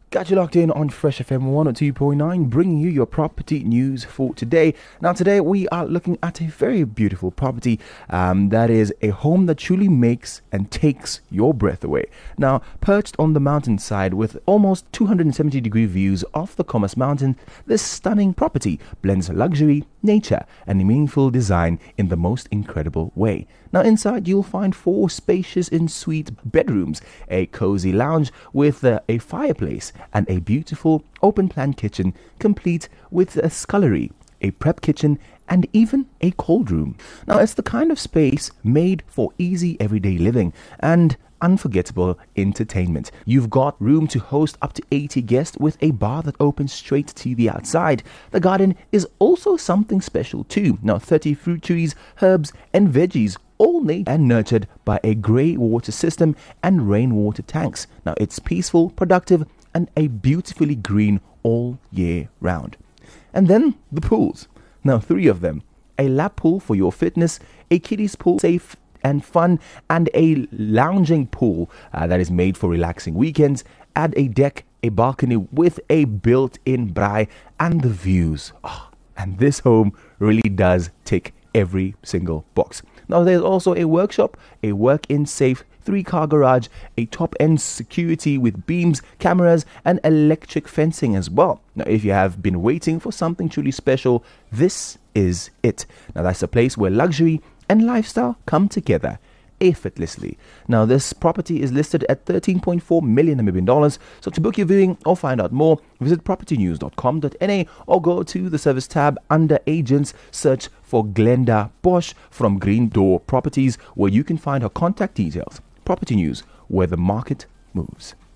Got you locked in on Fresh FM 102.9, bringing you your property news for today. Now, today we are looking at a very beautiful property that is a home that truly makes and takes your breath away. Now, perched on the mountainside with almost 270-degree views of the Khomas Mountain, this stunning property blends luxury, nature, and meaningful design in the most incredible way. Now, inside you'll find 4 spacious en-suite bedrooms, a cozy lounge with a fireplace, and a beautiful open-plan kitchen complete with a scullery, a prep kitchen, and even a cold room. Now, it's the kind of space made for easy everyday living and unforgettable entertainment. You've got room to host up to 80 guests with a bar that opens straight to the outside. The garden is also something special too. Now, 30 fruit trees, herbs, and veggies, all made and nurtured by a grey water system and rainwater tanks. Now, it's peaceful, productive, and a beautifully green all year round. And then the pools. Now, 3 of them. A lap pool for your fitness, a kiddies pool, safe and fun, and a lounging pool that is made for relaxing weekends. Add a deck, a balcony with a built-in braai, and the views. And this home really does tick every single box. Now, there's also a workshop, a work-in safe, 3-car garage, a top-end security with beams, cameras, and electric fencing as well. Now, if you have been waiting for something truly special, this is it. Now, that's a place where luxury and lifestyle come together effortlessly. Now, this property is listed at 13.4 million Namibian dollars. So to book your viewing or find out more, visit propertynews.com.na or go to the service tab under agents, search for Glenda Bosch from Green Door Properties, where you can find her contact details. Property News, where the market moves.